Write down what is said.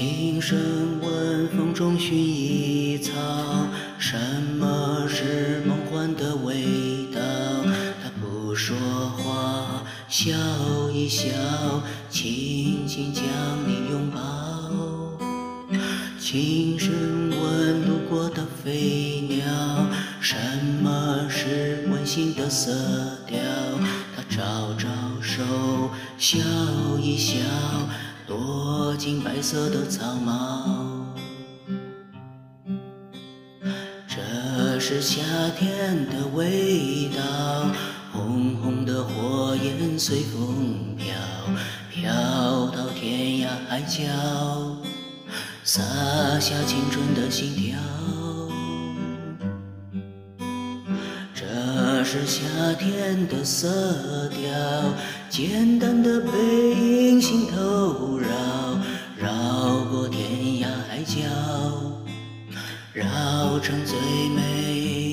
轻声问风中薰衣草，什么是梦幻的味道？他不说话，笑一笑，轻轻将你拥抱。轻声问路过的飞鸟，什么是温馨的色调？他招招手，笑一笑，躲进白色的草帽。这是夏天的味道，红红的火焰随风飘，飘到天涯海角，洒下青春的心跳。这是夏天的色调，简单的背影心头绕，绕过天涯海角，绕成最美